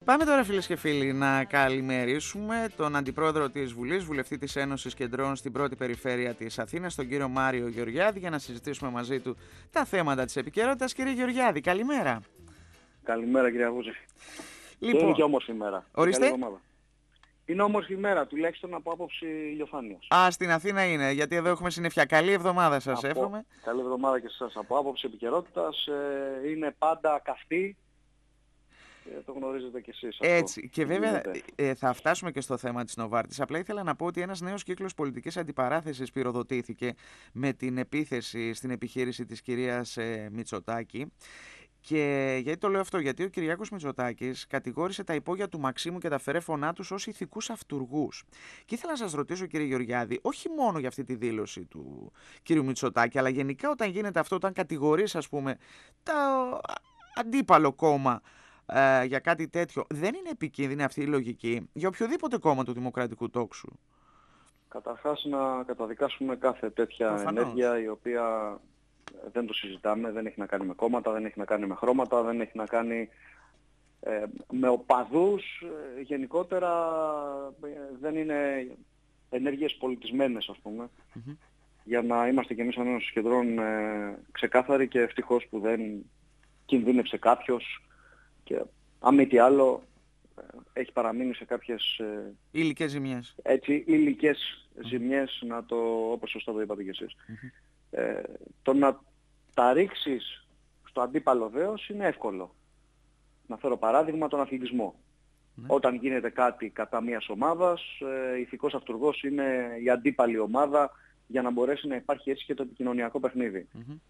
Πάμε τώρα, φίλες και φίλοι, να καλημερίσουμε τον Αντιπρόεδρο της Βουλής, Βουλευτή της Ένωσης Κεντρών στην πρώτη περιφέρεια της Αθήνας, τον κύριο Μάριο Γεωργιάδη, για να συζητήσουμε μαζί του τα θέματα της επικαιρότητας. Κύριε Γεωργιάδη, καλημέρα. Καλημέρα, κύριε Αγούζη. Λοιπόν, είναι και όμορφη ημέρα. Ορίστε. Είναι όμορφη ημέρα, τουλάχιστον από άποψη ηλιοφάνειας. Στην Αθήνα είναι, γιατί εδώ έχουμε συννεφιά. Καλή εβδομάδα σας εύχομαι. Καλή εβδομάδα και σε εσάς. Από άποψη επικαιρότητας είναι πάντα καυτή. Το γνωρίζετε κι εσείς. Έτσι. Και βέβαια θα φτάσουμε και στο θέμα της Νοβάρτης. Απλά ήθελα να πω ότι ένας νέος κύκλος πολιτικής αντιπαράθεσης πυροδοτήθηκε με την επίθεση στην επιχείρηση της κυρίας Μητσοτάκη. Και γιατί το λέω αυτό? Γιατί ο Κυριάκος Μητσοτάκης κατηγόρησε τα υπόγεια του Μαξίμου και τα φερέφωνά τους ως ηθικούς αυτουργούς. Και ήθελα να σας ρωτήσω, κύριε Γεωργιάδη, όχι μόνο για αυτή τη δήλωση του κύριου Μητσοτάκη, αλλά γενικά όταν γίνεται αυτό, όταν κατηγορείς, ας πούμε, το αντίπαλο κόμμα για κάτι τέτοιο, δεν είναι επικίνδυνη αυτή η λογική για οποιοδήποτε κόμμα του δημοκρατικού τόξου? Καταρχάς να καταδικάσουμε κάθε τέτοια ενέργεια η οποία δεν το συζητάμε, δεν έχει να κάνει με κόμματα, δεν έχει να κάνει με χρώματα, δεν έχει να κάνει με οπαδούς, γενικότερα δεν είναι ενέργειες πολιτισμένες, ας πούμε, για να είμαστε κι εμείς Ένωσης Κεντρών ξεκάθαροι, και ευτυχώς που δεν κινδύνευσε κάποιος και αν μη τι άλλο έχει παραμείνει σε κάποιες υλικές ζημιές. Έτσι, υλικές ζημιές, όπως σωστά το είπατε κι εσείς. Το να τα ρίξεις στο αντίπαλο δέος είναι εύκολο. Να φέρω παράδειγμα τον αθλητισμό. Όταν γίνεται κάτι κατά μιας ομάδας, ηθικός αυτουργός είναι η αντίπαλη ομάδα, για να μπορέσει να υπάρχει έτσι και το επικοινωνιακό παιχνίδι.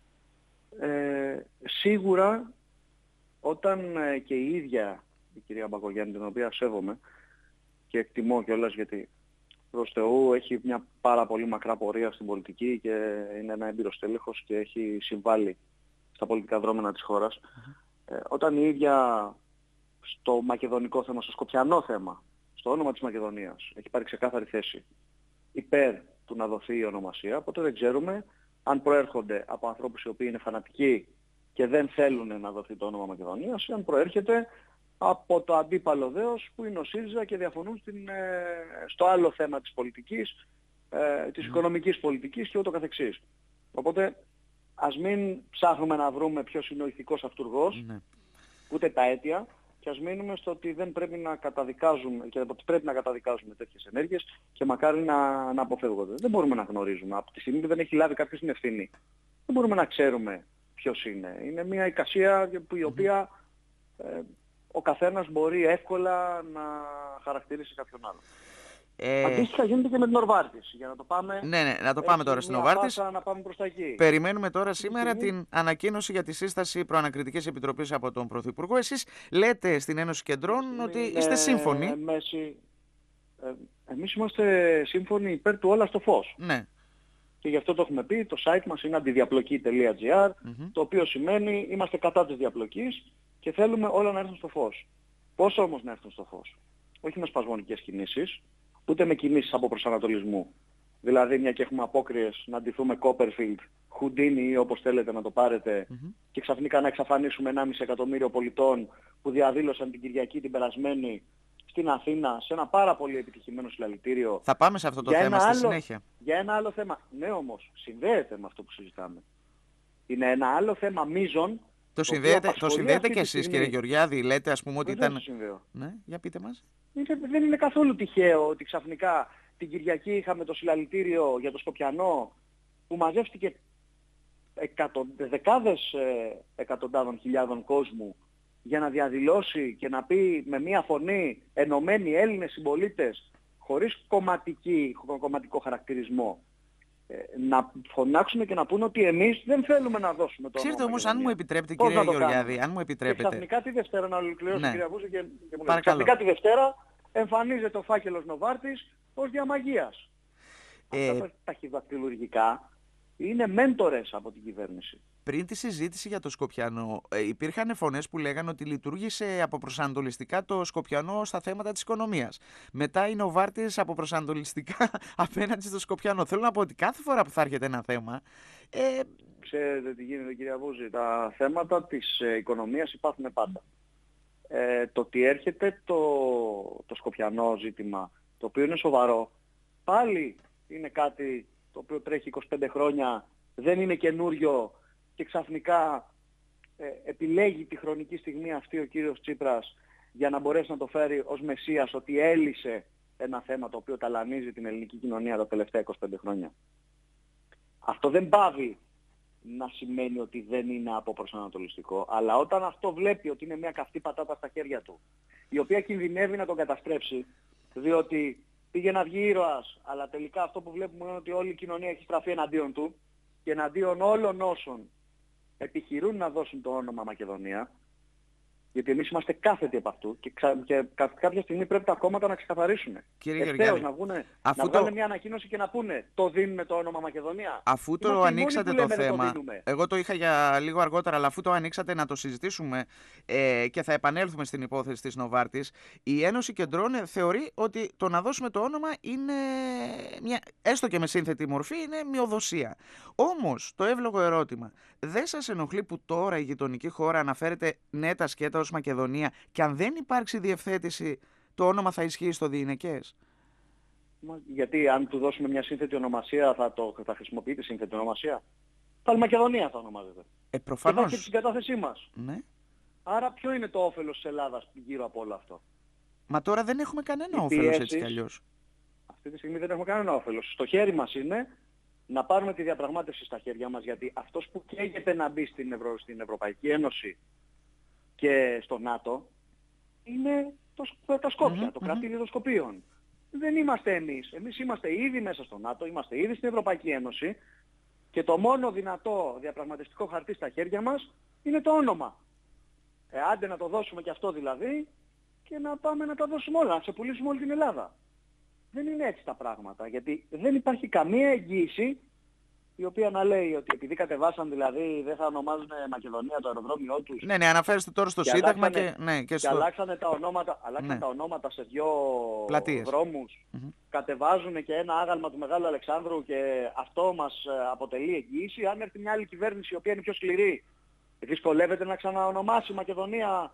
Σίγουρα όταν και η ίδια η κυρία Μπακογιάννη, την οποία σέβομαι και εκτιμώ κιόλας, γιατί προς Θεού έχει μια πάρα πολύ μακρά πορεία στην πολιτική και είναι ένα έμπειρος τέλεχος και έχει συμβάλει στα πολιτικά δρόμενα της χώρας. Όταν η ίδια στο μακεδονικό θέμα, στο σκοπιανό θέμα, στο όνομα της Μακεδονίας, έχει πάρει ξεκάθαρη θέση υπέρ του να δοθεί η ονομασία, οπότε δεν ξέρουμε αν προέρχονται από ανθρώπους οι οποίοι είναι φανατικοί και δεν θέλουν να δοθεί το όνομα Μακεδονίας, ή αν προέρχεται από το αντίπαλο δέος που είναι ο ΣΥΡΙΖΑ και διαφωνούν στο άλλο θέμα της πολιτικής, της οικονομικής πολιτικής και ούτω καθεξής. Οπότε ας μην ψάχνουμε να βρούμε ποιος είναι ο ηθικός αυτουργός, ούτε τα αίτια, και ας μείνουμε στο ότι δεν πρέπει να καταδικάζουμε, και ότι πρέπει να καταδικάζουμε τέτοιες ενέργειες και μακάρι να αποφεύγονται. Δεν μπορούμε να γνωρίζουμε. Από τη στιγμή που δεν έχει λάβει κάποιος την ευθύνη, δεν μπορούμε να ξέρουμε ποιος είναι. Είναι μια εικασία η οποία ο καθένας μπορεί εύκολα να χαρακτηρίσει κάποιον άλλο. Αντίστοιχα γίνεται και με την Νοβάρτης. Για να το πάμε, να το πάμε τώρα στην Νοβάρτης. Να πάμε προς τα εκεί. Περιμένουμε τώρα σήμερα την ανακοίνωση για τη σύσταση προανακριτικής επιτροπής από τον Πρωθυπουργό. Εσείς λέτε στην Ένωση Κεντρών ότι είστε σύμφωνοι. Εμείς είμαστε σύμφωνοι υπέρ του όλα στο φως. Ναι. Και γι' αυτό το έχουμε πει, το site μας είναι antidiaploki.gr, το οποίο σημαίνει είμαστε κατά της διαπλοκής και θέλουμε όλα να έρθουν στο φως. Πώς όμως να έρθουν στο φως? Όχι με σπασμονικές κινήσεις, ούτε με κινήσεις από προσανατολισμού. Δηλαδή, μια και έχουμε απόκριες να ντυθούμε Copperfield, Houdini ή όπως θέλετε να το πάρετε, και ξαφνικά να εξαφανίσουμε 1,5 εκατομμύριο πολιτών που διαδήλωσαν την Κυριακή την περασμένη στην Αθήνα σε ένα πάρα πολύ επιτυχημένο συλλαλητήριο. Θα πάμε σε αυτό το θέμα στη συνέχεια. Για ένα άλλο θέμα. Ναι, όμως συνδέεται με αυτό που συζητάμε. Είναι ένα άλλο θέμα μείζον. Το συνδέετε και εσείς, κύριε Γεωργιάδη? Λέτε, ας πούμε, ότι ήταν... Το συνδέω. Ναι, για πείτε μας. Δεν είναι καθόλου τυχαίο ότι ξαφνικά την Κυριακή είχαμε το συλλαλητήριο για το Σκοπιανό, που μαζεύτηκε δεκάδες εκατοντάδων χιλιάδων κόσμου για να διαδηλώσει και να πει με μία φωνή ενωμένοι Έλληνες συμπολίτες, χωρίς κομματικό χαρακτηρισμό, να φωνάξουμε και να πούνε ότι εμείς δεν θέλουμε να δώσουμε το όνομα. Ξέρετε όμως, αν μου επιτρέπετε, κύριε Γεωργιάδη, αν μου επιτρέπετε. Και ξαφνικά τη Δευτέρα, να ολοκληρώσω, κύριε Βούζη, και μου λέει, ξαφνικά τη Δευτέρα εμφανίζεται ο φάκελος Νοβάρτης ως διαμαγείας. Αυτά τα ταχυδακτηλουργικά είναι μέντορες από την κυβέρνηση. Πριν τη συζήτηση για το Σκοπιανό, υπήρχαν φωνές που λέγανε ότι λειτουργήσε αποπροσανατολιστικά το Σκοπιανό στα θέματα της οικονομίας. Μετά η Νοβάρτης αποπροσανατολιστικά απέναντι στο Σκοπιανό. Θέλω να πω ότι κάθε φορά που θα έρχεται ένα θέμα... Ξέρετε τι γίνεται, κυρία Βούζη, τα θέματα της οικονομίας υπάρχουν πάντα. το ότι έρχεται το σκοπιανό ζήτημα, το οποίο είναι σοβαρό, πάλι είναι κάτι το οποίο τρέχει 25 χρόνια, δεν είναι καινούριο και ξαφνικά επιλέγει τη χρονική στιγμή αυτή ο κύριος Τσίπρας για να μπορέσει να το φέρει ως μεσσίας ότι έλυσε ένα θέμα το οποίο ταλανίζει την ελληνική κοινωνία τα τελευταία 25 χρόνια. Αυτό δεν πάβει να σημαίνει ότι δεν είναι αποπροσανατολιστικό, αλλά όταν αυτό βλέπει ότι είναι μια καυτή πατάτα στα χέρια του, η οποία κινδυνεύει να τον καταστρέψει, διότι πήγε να βγει ήρωας, αλλά τελικά αυτό που βλέπουμε είναι ότι όλη η κοινωνία έχει στραφεί εναντίον του και εναντίον όλων όσων επιχειρούν να δώσουν το όνομα Μακεδονία, γιατί εμείς είμαστε κάθετοι από αυτού και κάποια στιγμή πρέπει τα κόμματα να ξεκαθαρίσουν. Ευθέως να βγάλουν μια ανακοίνωση και να πούνε το δίνουμε το όνομα Μακεδονία. Αφού το ανοίξατε το θέμα, εγώ το είχα για λίγο αργότερα, αλλά αφού το ανοίξατε να το συζητήσουμε και θα επανέλθουμε στην υπόθεση της Νοβάρτης, η Ένωση Κεντρών θεωρεί ότι το να δώσουμε το όνομα είναι, έστω και με σύνθετη μορφή, είναι μειοδοσία. Όμως, το εύλογο ερώτημα, δεν σας ενοχλεί που τώρα η γειτονική χώρα αναφέρεται ναι τα σκέτα ως Μακεδονία και αν δεν υπάρξει διευθέτηση το όνομα θα ισχύει στο διηνεκές? Γιατί αν του δώσουμε μια σύνθετη ονομασία θα χρησιμοποιεί τη σύνθετη ονομασία? Πάλι Μακεδονία θα ονομάζεται. Προφανώς. Και θα έχει την συγκατάθεσή μας. Ναι. Άρα ποιο είναι το όφελος της Ελλάδας γύρω από όλο αυτό? Μα τώρα δεν έχουμε κανένα όφελος έτσι κι αλλιώς. Αυτή τη στιγμή δεν έχουμε κανένα όφελος. Στο χέρι μας είναι να πάρουμε τη διαπραγμάτευση στα χέρια μας, γιατί αυτός που καίγεται να μπει στην Ευρωπαϊκή Ένωση και στο ΝΑΤΟ είναι τα Σκόπια, το κρατήριο των Σκοπίων. Δεν είμαστε εμείς. Εμείς είμαστε ήδη μέσα στο ΝΑΤΟ, είμαστε ήδη στην Ευρωπαϊκή Ένωση και το μόνο δυνατό διαπραγματευτικό χαρτί στα χέρια μας είναι το όνομα. Άντε να το δώσουμε και αυτό δηλαδή και να πάμε να τα δώσουμε όλα, να ξεπουλήσουμε όλη την Ελλάδα. Δεν είναι έτσι τα πράγματα, γιατί δεν υπάρχει καμία εγγύηση η οποία να λέει ότι επειδή κατεβάσαν δηλαδή δεν θα ονομάζουν Μακεδονία το αεροδρόμιό τους. Ναι, αναφέρεστε τώρα στο Σύνταγμα και αλλάξανε τα ονόματα σε 2 πλατείες. Δρόμους. Κατεβάζουν και ένα άγαλμα του Μεγάλου Αλεξάνδρου και αυτό μας αποτελεί εγγύηση. Αν έρθει μια άλλη κυβέρνηση η οποία είναι πιο σκληρή, δυσκολεύεται να ξαναονομάσει Μακεδονία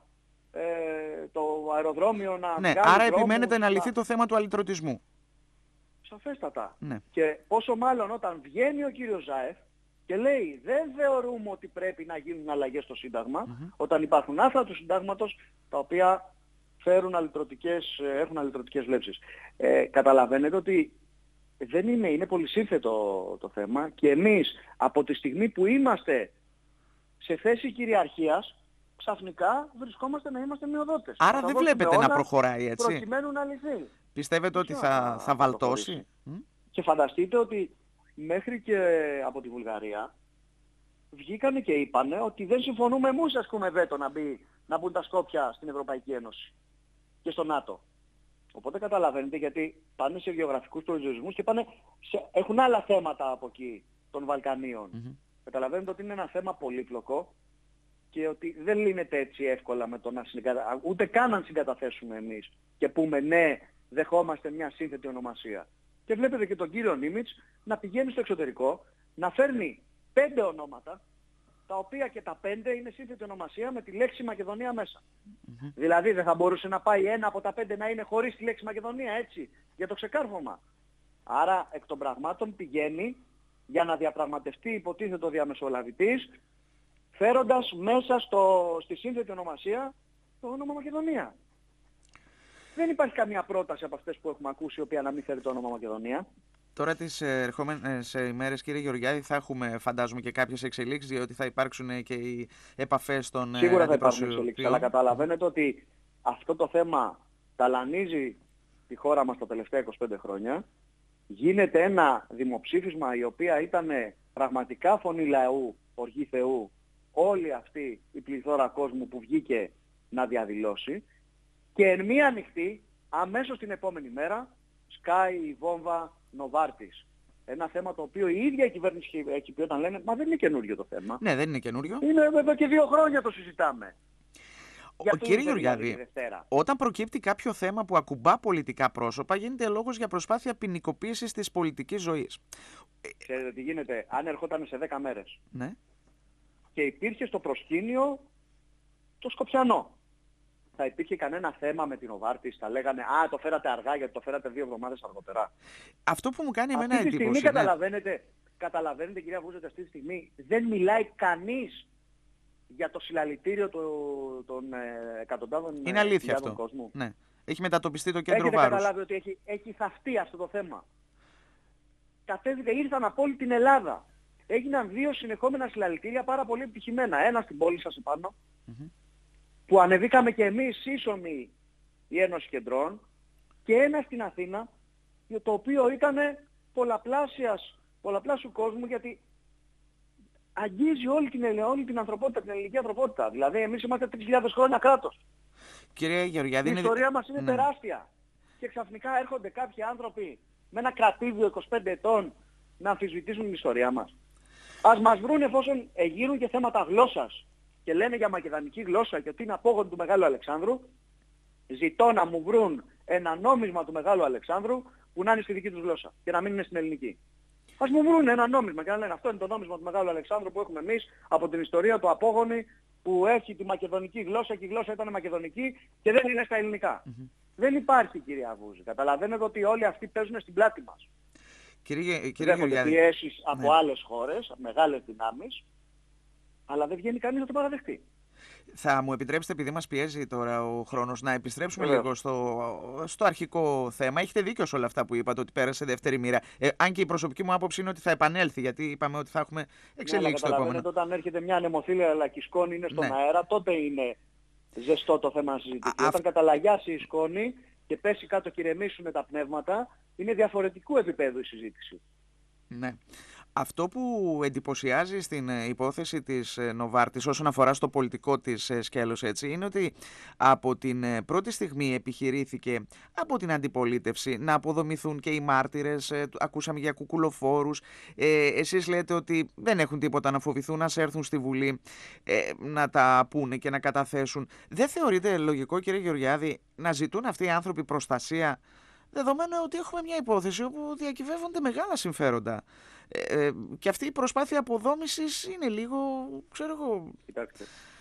το αεροδρόμιο, να ναι, άρα επιμένετε να λυθεί το θέμα του αλυτρωτισμού. Σαφέστατα. Ναι. Και πόσο μάλλον όταν βγαίνει ο κύριος Ζάεφ και λέει δεν θεωρούμε ότι πρέπει να γίνουν αλλαγές στο Σύνταγμα, όταν υπάρχουν άρθρα του Συντάγματος τα οποία έχουν αλυτρωτικές βλέψεις. Καταλαβαίνετε ότι δεν είναι πολυσύνθετο το θέμα και εμείς από τη στιγμή που είμαστε σε θέση κυριαρχίας ξαφνικά βρισκόμαστε να είμαστε μειοδότες. Άρα δεν βλέπετε να προχωράει έτσι? Προκειμένου να λυθεί. Πιστεύετε ότι θα βαλτώσει? Και φανταστείτε ότι μέχρι και από τη Βουλγαρία βγήκανε και είπανε ότι δεν συμφωνούμε εμείς ας πούμε βέτο να μπουν τα Σκόπια στην Ευρωπαϊκή Ένωση και στο ΝΑΤΟ. Οπότε καταλαβαίνετε γιατί πάνε σε γεωγραφικούς προορισμούς και έχουν άλλα θέματα από εκεί των Βαλκανίων. Καταλαβαίνετε ότι είναι ένα θέμα πολύπλοκο και ότι δεν λύνεται έτσι εύκολα με το να ούτε καν να συγκαταθέσουμε εμείς και πούμε ναι, δεχόμαστε μια σύνθετη ονομασία. Και βλέπετε και τον κύριο Νίμιτς να πηγαίνει στο εξωτερικό, να φέρνει 5 ονόματα, τα οποία και τα 5 είναι σύνθετη ονομασία με τη λέξη Μακεδονία μέσα. Δηλαδή δεν θα μπορούσε να πάει ένα από τα 5 να είναι χωρίς τη λέξη Μακεδονία, έτσι, για το ξεκάρφωμα. Άρα εκ των πραγμάτων πηγαίνει για να διαπραγματευτεί υποτίθεται ο διαμεσολαβητής, φέροντας μέσα στη σύνθετη ονομασία το όνομα Μακεδονία. Δεν υπάρχει καμία πρόταση από αυτές που έχουμε ακούσει η οποία να μην φέρει το όνομα Μακεδονία. Τώρα τις ερχόμενες ημέρες, κύριε Γεωργιάδη, θα έχουμε φαντάζομαι και κάποιες εξελίξεις, διότι θα υπάρξουν και οι επαφές των Σίγουρα θα υπάρξουν εξελίξεις, αλλά καταλαβαίνετε ότι αυτό το θέμα ταλανίζει τη χώρα μας τα τελευταία 25 χρόνια. Γίνεται ένα δημοψήφισμα η οποία ήταν πραγματικά φωνή λαού, οργή Θεού, όλη αυτή η πληθώρα κόσμου που βγήκε να διαδηλώσει και εν μία νυχτή, αμέσως την επόμενη μέρα, σκάει η βόμβα Νοβάρτης. Ένα θέμα το οποίο η ίδια η κυβέρνηση έχει πει όταν λένε «Μα δεν είναι καινούριο το θέμα». Ναι, δεν είναι καινούριο. Είναι εδώ και 2 χρόνια το συζητάμε. Κύριε Γεωργιάδη, όταν προκύπτει κάποιο θέμα που ακουμπά πολιτικά πρόσωπα, γίνεται λόγος για προσπάθεια ποινικοποίησης της πολιτικής ζωής. Ξέρετε τι γίνεται, αν ερχόταν σε 10 μέρες ναι. και υπήρχε στο προσκήνιο το Σκοπιανό. θα υπήρχε κανένα θέμα με την Νοβάρτις, θα λέγανε «Α, το φέρατε αργά γιατί το φέρατε 2 εβδομάδες αργότερα». Αυτό που μου κάνει εμένα Αυτή τη στιγμή εντύπωση... καταλαβαίνετε κυρία Βούζετε, αυτή τη στιγμή δεν μιλάει κανείς για το συλλαλητήριο των εκατοντάδων Είναι αλήθεια αυτό. κόσμου. Ναι. Έχει μετατοπιστεί το κέντρο Έχετε βάρους. καταλάβει ότι έχει θαυτεί αυτό το θέμα. Ήρθαν από όλη την Ελλάδα. Έγιναν 2 συνεχόμενα συλλαλητήρια πάρα πολύ επιτυχημένα. Ένα στην πόλη σας επάνω, που ανεβήκαμε και εμείς σύσσωμοι η Ένωση Κεντρών, και ένα στην Αθήνα, το οποίο ήταν πολλαπλάσιου κόσμου, γιατί αγγίζει όλη την ανθρωπότητα, την ελληνική ανθρωπότητα. Δηλαδή εμείς είμαστε 3.000 χρόνια κράτος. Κύριε Γεωργιάδη, η ιστορία μας είναι τεράστια. Και ξαφνικά έρχονται κάποιοι άνθρωποι με ένα κρατήδιο 25 ετών να αμφισβητήσουν την ιστορία μας. Ας μας βρουν εφόσον εγείρουν και θέματα γλώσσας και λένε για μακεδονική γλώσσα και ότι είναι απόγονοι του Μεγάλου Αλεξάνδρου. Ζητώ να μου βρουν ένα νόμισμα του Μεγάλου Αλεξάνδρου που να είναι στη δική τους γλώσσα και να μην είναι στην ελληνική. Ας μου βρουν ένα νόμισμα και να λένε αυτό είναι το νόμισμα του Μεγάλου Αλεξάνδρου που έχουμε εμείς από την ιστορία του απόγονη που έχει τη μακεδονική γλώσσα και η γλώσσα ήταν μακεδονική και δεν είναι στα ελληνικά. Δεν υπάρχει, κυρία Βούζη. Καταλαβαίνετε ότι όλοι αυτοί παίζουν στην πλάτη μας. Κύριε Γεωργιάδη, πιέσεις από άλλες χώρες, μεγάλες δυνάμεις, αλλά δεν βγαίνει κανείς να το παραδεχτεί. Θα μου επιτρέψετε, επειδή μας πιέζει τώρα ο χρόνος, να επιστρέψουμε λίγο στο αρχικό θέμα. Έχετε δίκιο σε όλα αυτά που είπατε, ότι πέρασε δεύτερη μοίρα. Αν και η προσωπική μου άποψη είναι ότι θα επανέλθει, γιατί είπαμε ότι θα έχουμε εξελίξει το επόμενο. Όταν έρχεται μια ανεμοθήλια αλλά και η σκόνη είναι στον αέρα, τότε είναι ζεστό το θέμα να συζητηθεί. Όταν καταλαγιάσει η σκόνη και πέσει κάτω και ηρεμήσουν τα πνεύματα, είναι διαφορετικού επίπεδου η συζήτηση. Ναι. Αυτό που εντυπωσιάζει στην υπόθεση της Νοβάρτις όσον αφορά στο πολιτικό της σκέλος, έτσι, είναι ότι από την πρώτη στιγμή επιχειρήθηκε από την αντιπολίτευση να αποδομηθούν και οι μάρτυρες. Ακούσαμε για κουκουλοφόρους. Εσείς λέτε ότι δεν έχουν τίποτα να φοβηθούν, να έρθουν στη Βουλή να τα πούνε και να καταθέσουν. Δεν θεωρείτε λογικό, κύριε Γεωργιάδη, να ζητούν αυτοί οι άνθρωποι προστασία, δεδομένου ότι έχουμε μια υπόθεση όπου διακυβεύονται μεγάλα συμφέροντα? Και αυτή η προσπάθεια αποδόμησης είναι λίγο, ξέρω εγώ... Κοιτάξτε,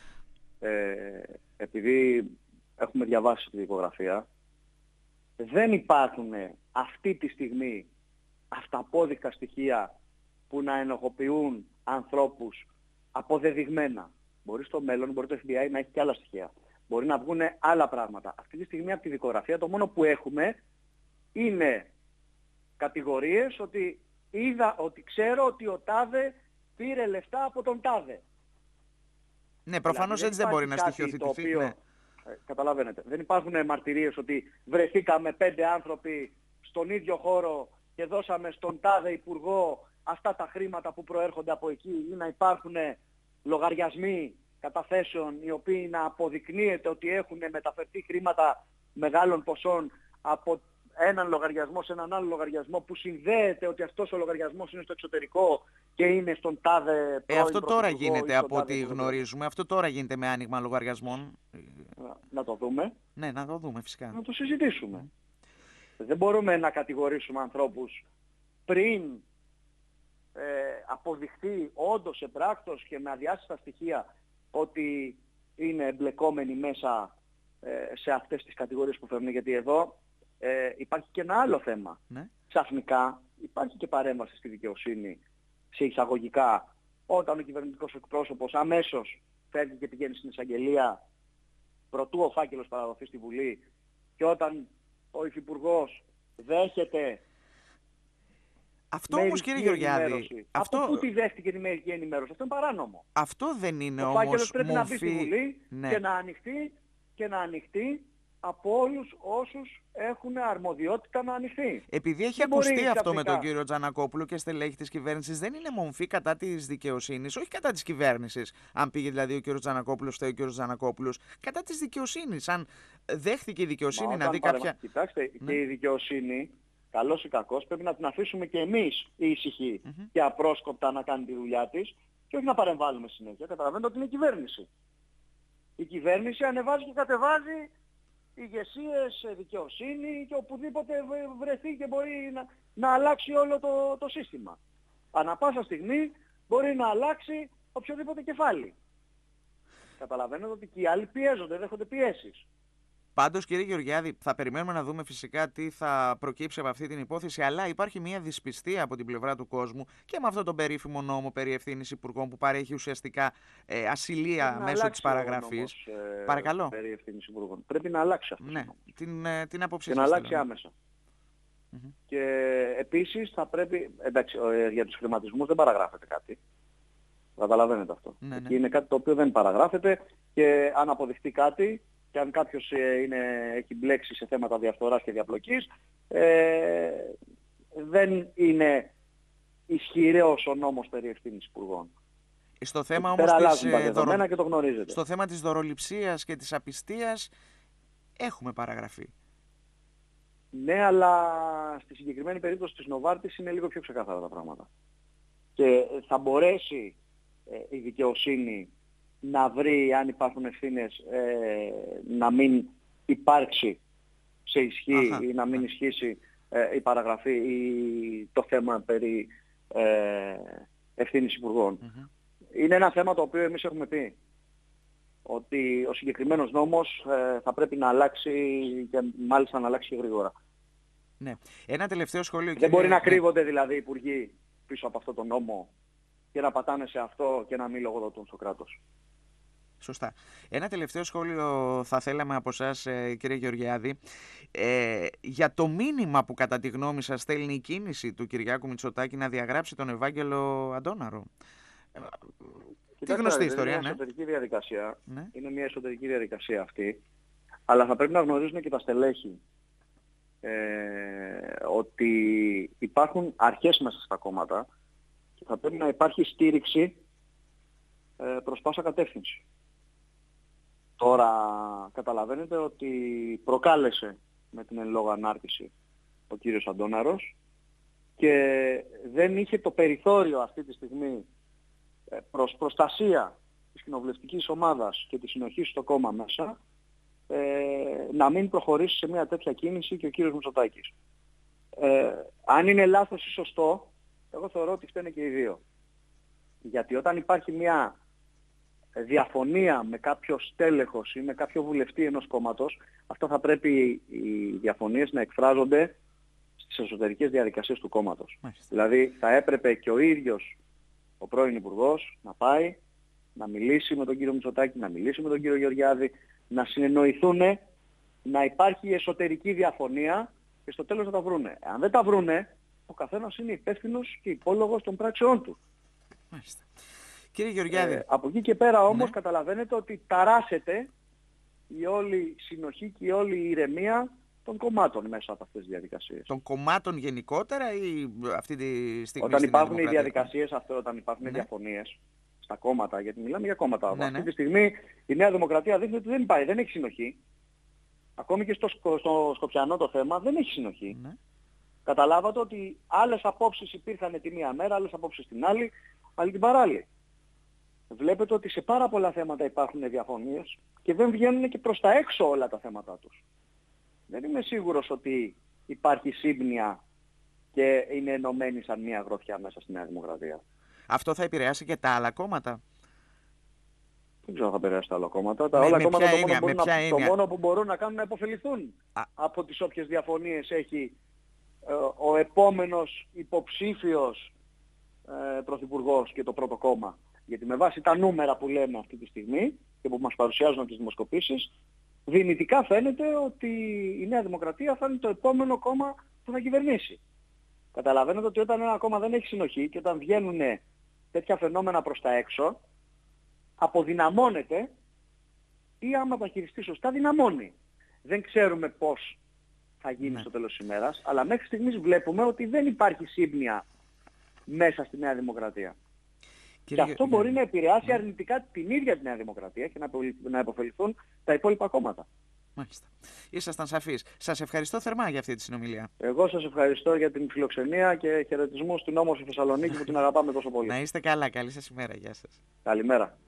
επειδή έχουμε διαβάσει τη δικογραφία, δεν υπάρχουν αυτή τη στιγμή αυταπόδεικτα στοιχεία που να ενοχοποιούν ανθρώπους αποδεδειγμένα. Μπορεί στο μέλλον, μπορεί το FBI να έχει και άλλα στοιχεία. Μπορεί να βγουν άλλα πράγματα. Αυτή τη στιγμή από τη δικογραφία το μόνο που έχουμε είναι κατηγορίες ότι ξέρω ότι ο τάδε πήρε λεφτά από τον τάδε. Ναι, προφανώς δηλαδή, έτσι δεν μπορεί να στοιχειοθετηθεί. Ναι. Καταλαβαίνετε. Δεν υπάρχουν μαρτυρίες ότι βρεθήκαμε 5 άνθρωποι στον ίδιο χώρο και δώσαμε στον τάδε υπουργό αυτά τα χρήματα που προέρχονται από εκεί, ή να υπάρχουν λογαριασμοί καταθέσεων οι οποίοι να αποδεικνύεται ότι έχουν μεταφερθεί χρήματα μεγάλων ποσών από έναν λογαριασμό σε έναν άλλο λογαριασμό που συνδέεται ότι αυτός ο λογαριασμός είναι στο εξωτερικό και είναι στον τάδε πρώην αυτό τώρα γίνεται από ό,τι γνωρίζουμε. Αυτό τώρα γίνεται με άνοιγμα λογαριασμών. Να το δούμε. Ναι, να το δούμε φυσικά. Να το συζητήσουμε. Δεν μπορούμε να κατηγορήσουμε ανθρώπους πριν αποδειχθεί όντως επράκτος και με αδιάσυστα στοιχεία ότι είναι εμπλεκόμενοι μέσα σε αυτές τις κατηγορίες που φέρνουν. Γιατί εδώ υπάρχει και ένα άλλο θέμα. Ναι. Ξαφνικά υπάρχει και παρέμβαση στη δικαιοσύνη σε εισαγωγικά όταν ο κυβερνητικός εκπρόσωπος αμέσως φεύγει και πηγαίνει στην εισαγγελία προτού ο φάκελος παραδοθεί στη Βουλή, και όταν ο υφυπουργός δέχεται αυτό όμως, κύριε Γεωργιάδη, από πού τη δέχτηκε τη μερική ενημέρωση? Αυτό είναι παράνομο. Αυτό δεν είναι ο όμως φάκελος πρέπει μορφή... να μπει στη Βουλή και να ανοιχτεί από όλους όσους έχουν αρμοδιότητα να ανοιχθεί. Επειδή έχει ακουστεί αυτό με τον κύριο Τζανακόπουλο και στελέχη της κυβέρνησης, δεν είναι μομφή κατά της δικαιοσύνης, όχι κατά της κυβέρνησης. Αν πήγε δηλαδή ο κύριος Τζανακόπουλος, φταίει ο κύριος Τζανακόπουλος, κατά της δικαιοσύνης. Αν δέχτηκε η δικαιοσύνη να δει κάποια... Κοιτάξτε, και η δικαιοσύνη, καλός ή κακός, πρέπει να την αφήσουμε και εμείς ήσυχοι και απρόσκοπτα να κάνει τη δουλειά της και όχι να παρεμβάλλουμε συνέχεια. Καταλαβαίνετε ότι είναι η κυβέρνηση. Η κυβέρνηση ανεβάζει και κατεβάζει ηγεσίες, δικαιοσύνη και οπουδήποτε βρεθεί και μπορεί να αλλάξει όλο το σύστημα. Ανά πάσα στιγμή μπορεί να αλλάξει οποιοδήποτε κεφάλι. Καταλαβαίνετε ότι και οι άλλοι πιέζονται, δέχονται πιέσεις. Πάντως, κύριε Γεωργιάδη, θα περιμένουμε να δούμε φυσικά τι θα προκύψει από αυτή την υπόθεση, αλλά υπάρχει μια δυσπιστία από την πλευρά του κόσμου και με αυτόν τον περίφημο νόμο περί ευθύνης υπουργών που παρέχει ουσιαστικά ασυλία μέσω της παραγραφής. Παρακαλώ. Περί ευθύνης υπουργών. Πρέπει να αλλάξει αυτό. Ναι, την άποψή σας. Και να αλλάξει άμεσα. Και επίσης θα πρέπει, εντάξει, για τους χρηματισμούς δεν παραγράφεται κάτι. Καταλαβαίνετε αυτό. Ναι, ναι. Εκεί είναι κάτι το οποίο δεν παραγράφεται και αν αποδειχτεί κάτι και αν κάποιος έχει μπλέξει σε θέματα διαφθοράς και διαπλοκής, δεν είναι ισχυρός ο νόμος περί ευθύνης υπουργών. Στο θέμα όμως και το γνωρίζετε. Στο θέμα της δωροληψίας και της απιστίας έχουμε παραγραφεί. Ναι, αλλά στη συγκεκριμένη περίπτωση της Νοβάρτης είναι λίγο πιο ξεκάθαρα τα πράγματα. Και θα μπορέσει η δικαιοσύνη να βρει, αν υπάρχουν ευθύνες, να μην υπάρξει σε ισχύ ή να μην ισχύσει η παραγραφή ή το θέμα περί ευθύνης υπουργών. Είναι ένα θέμα το οποίο εμείς έχουμε πει ότι ο συγκεκριμένος νόμος θα πρέπει να αλλάξει και μάλιστα να αλλάξει και γρήγορα. Ναι. Ένα τελευταίο σχόλιο. Δεν μπορεί να κρύβονται δηλαδή οι υπουργοί πίσω από αυτό το νόμο και να πατάνε σε αυτό και να μην λογοδοτούν στο κράτος. Σωστά. Ένα τελευταίο σχόλιο θα θέλαμε από εσάς, κύριε Γεωργιάδη, για το μήνυμα που κατά τη γνώμη σας στέλνει η κίνηση του Κυριάκου Μητσοτάκη να διαγράψει τον Ευάγγελο Αντώναρο. Τι γνωστή ιστορία, είναι μια εσωτερική διαδικασία. Ναι. Είναι μια εσωτερική διαδικασία αυτή, αλλά θα πρέπει να γνωρίζουν και τα στελέχη ότι υπάρχουν αρχές μέσα στα κόμματα και θα πρέπει να υπάρχει στήριξη προς πάσα κατεύθυνση. Τώρα καταλαβαίνετε ότι προκάλεσε με την εν λόγω ανάρτηση ο κύριος Αντώναρος και δεν είχε το περιθώριο αυτή τη στιγμή προς προστασία της κοινοβουλευτικής ομάδας και της συνοχής στο κόμμα μέσα να μην προχωρήσει σε μια τέτοια κίνηση και ο κύριος Μητσοτάκης. Αν είναι λάθος ή σωστό, εγώ θεωρώ ότι φταίνε και οι δύο. Γιατί όταν υπάρχει μια διαφωνία με κάποιο στέλεχος ή με κάποιο βουλευτή ενός κόμματος, αυτό θα πρέπει οι διαφωνίες να εκφράζονται στις εσωτερικές διαδικασίες του κόμματος. Δηλαδή θα έπρεπε και ο ίδιος ο πρώην Υπουργός να πάει, να μιλήσει με τον κύριο Μητσοτάκη, να μιλήσει με τον κύριο Γεωργιάδη, να συνεννοηθούν, να υπάρχει εσωτερική διαφωνία και στο τέλος να τα βρούνε. Αν δεν τα βρούνε, ο καθένας είναι υπεύθυνος και υπόλογος των πράξεών του. Μάλιστα. Κύριε Γεωργιάδη. Από εκεί και πέρα όμως καταλαβαίνετε ότι ταράσσεται η όλη συνοχή και η όλη η ηρεμία των κομμάτων μέσα από αυτές τις διαδικασίες. Των κομμάτων γενικότερα ή αυτή τη στιγμή? Όταν υπάρχουν οι διαδικασίες αυτές, όταν υπάρχουν διαφωνίες στα κόμματα, γιατί μιλάμε για κόμματα. Αυτή τη στιγμή η Νέα Δημοκρατία δείχνει ότι δεν έχει συνοχή. Ακόμη και στο Σκοπιανό το θέμα δεν έχει συνοχή. Καταλάβατε ότι άλλες απόψεις υπήρχαν τη μία μέρα, άλλες απόψεις την άλλη, άλλη την παράλληλη. Βλέπετε ότι σε πάρα πολλά θέματα υπάρχουν διαφωνίες και δεν βγαίνουν και προς τα έξω όλα τα θέματα τους. Δεν είμαι σίγουρος ότι υπάρχει σύμπνοια και είναι ενωμένοι σαν μία γροθιά μέσα στη Νέα Δημοκρατία. Αυτό θα επηρεάσει και τα άλλα κόμματα? Δεν ξέρω αν θα επηρεάσει τα άλλα κόμματα. Τα άλλα κόμματα το μόνο που μπορούν να κάνουν να υποφεληθούν από τις όποιες διαφωνίες έχει ο επόμενος υποψήφιος πρωθυπουργός και το πρώτο κόμμα. Γιατί με βάση τα νούμερα που λέμε αυτή τη στιγμή και που μας παρουσιάζουν από τις δημοσκοπήσεις, δυνητικά φαίνεται ότι η Νέα Δημοκρατία θα είναι το επόμενο κόμμα που θα κυβερνήσει. Καταλαβαίνετε ότι όταν ένα κόμμα δεν έχει συνοχή και όταν βγαίνουν τέτοια φαινόμενα προς τα έξω, αποδυναμώνεται ή άμα τα χειριστεί σωστά δυναμώνει. Δεν ξέρουμε πώς θα γίνει στο τέλος της ημέρας, αλλά μέχρι στιγμής βλέπουμε ότι δεν υπάρχει σύμπνοια μέσα στη Νέα Δημοκρατία. Και αυτό μπορεί να επηρεάσει αρνητικά την ίδια τη Νέα Δημοκρατία και να υποφεληθούν τα υπόλοιπα κόμματα. Μάλιστα. Ήσασταν σαφείς. Σας ευχαριστώ θερμά για αυτή τη συνομιλία. Εγώ σας ευχαριστώ για την φιλοξενία και χαιρετισμούς στην όμορφη Θεσσαλονίκη που την αγαπάμε τόσο πολύ. Να είστε καλά. Καλή σας ημέρα. Γεια σας. Καλημέρα.